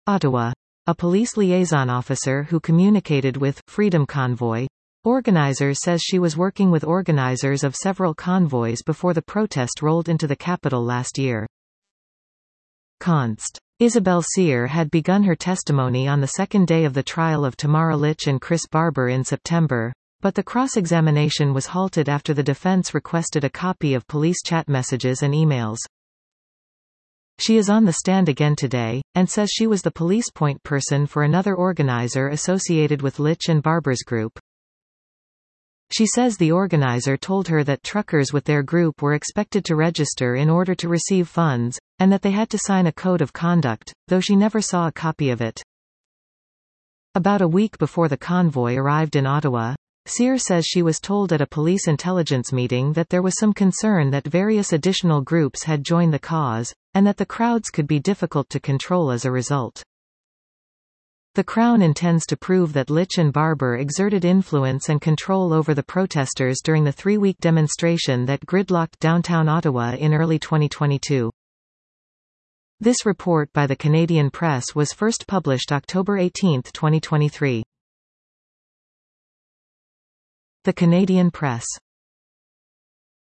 Ottawa. A police liaison officer who communicated with Freedom Convoy organizers says she was working with organizers of several convoys before the protest rolled into the capital last year. Const. Isabel Sear had begun her testimony on the second day of the trial of Tamara Lich and Chris Barber in September, but the cross-examination was halted after the defense requested a copy of police chat messages and emails. She is on the stand again today, and says she was the police point person for another organizer associated with Lich and Barber's group. She says the organizer told her that truckers with their group were expected to register in order to receive funds, and that they had to sign a code of conduct, though she never saw a copy of it. About a week before the convoy arrived in Ottawa, Sear says she was told at a police intelligence meeting that there was some concern that various additional groups had joined the cause, and that the crowds could be difficult to control as a result. The Crown intends to prove that Lich and Barber exerted influence and control over the protesters during the 3-week demonstration that gridlocked downtown Ottawa in early 2022. This report by the Canadian Press was first published October 18, 2023. The Canadian Press.